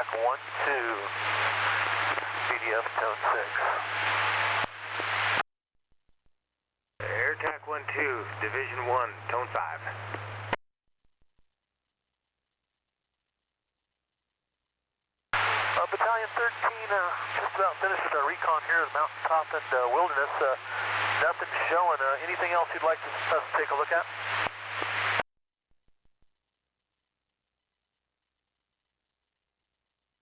TAC 1-2, BDF tone 6. Air TAC 1-2, Division 1, tone 5. Battalion 13, just about finished with our recon here at Mountaintop and Wilderness. Nothing showing. Anything else you'd like us to take a look at?